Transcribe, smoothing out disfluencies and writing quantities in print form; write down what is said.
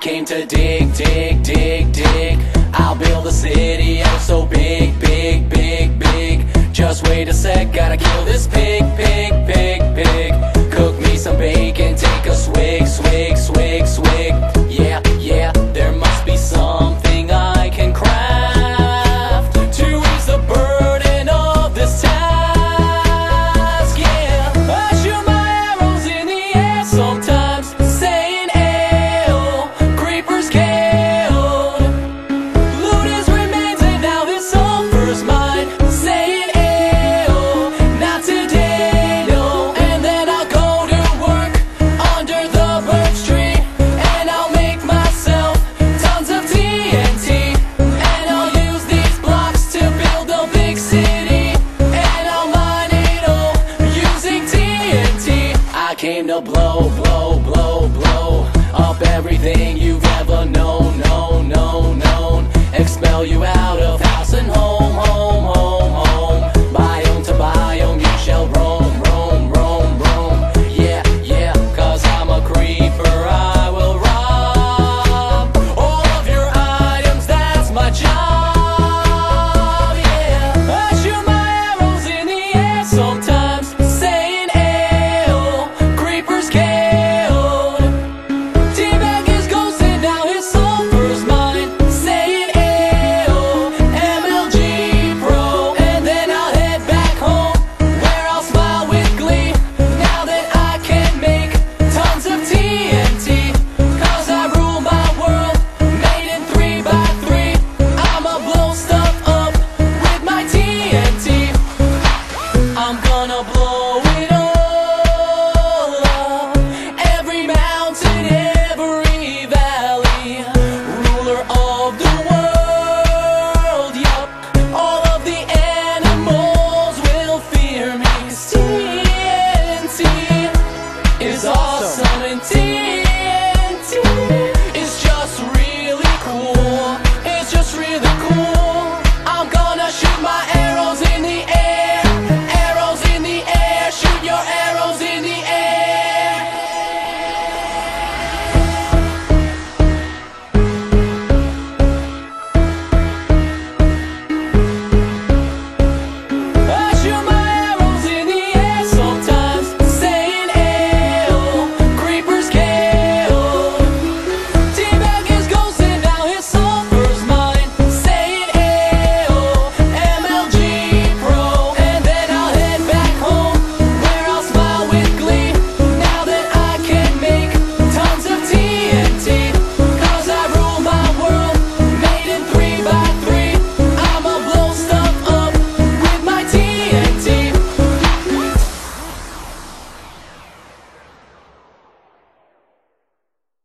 came to dig, dig, dig, dig. I'll build a city oh so big, big, big, big. Just wait a sec, gotta kill this pig, pig, pig, pig. Cook me some bacon, take a swig, swig, swig, swig. Yeah, yeah, there must be something I can craft to ease the burden of this task. Yeah, I shoot my arrows in the air sometimes, saying "Ayo, creepers killed, loot his remains, and now this sulfur's mine." Saying "Ayo, not today, no." And then I'll go to work under the birch tree, and I'll make myself tons of TNT, and I'll use these blocks to build a big city, and I'll mine it all using TNT. I came to blow